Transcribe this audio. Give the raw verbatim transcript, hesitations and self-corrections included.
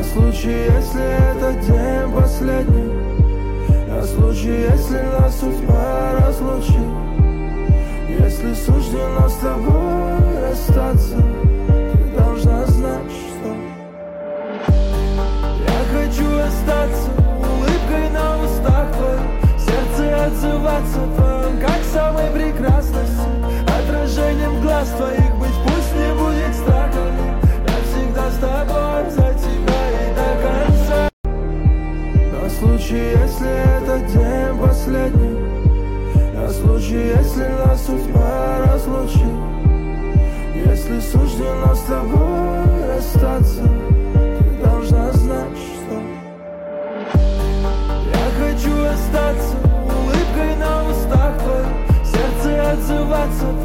случай, если этот день последний, на случай, если нас судьба разлучит, если суждено с тобой расстаться, ты должна знать, что я хочу остаться улыбкой на устах твоих, сердце отзываться твоим, как самой прекрасности, отражением глаз твоих быть, пусть не будет страха, я всегда с тобой, за тебя и до конца. На случай, если этот день последний, на случай, если нас судьба разлучит, если суждено с тобой расстаться, ты должна знать, что я хочу остаться улыбкой на устах твоих, сердце отзываться